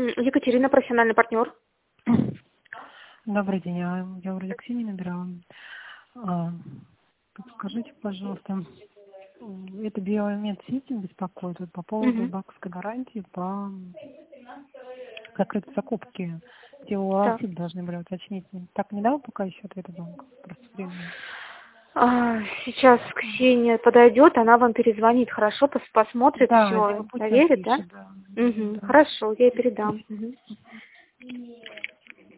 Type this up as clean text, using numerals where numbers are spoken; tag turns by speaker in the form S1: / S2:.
S1: Екатерина, профессиональный партнер.
S2: Добрый день, я вроде Ксении набирала. Скажите, пожалуйста, это Биомедсити беспокоит вот по поводу банковской гарантии по закрытой закупке, где у вас должны были уточнить. Так не дал пока еще ответа банка? Просто времени.
S1: Сейчас Ксения подойдет, она вам перезвонит, хорошо, посмотрит,
S2: Да,
S1: все, проверит, да?
S2: да?
S1: Хорошо, я ей передам.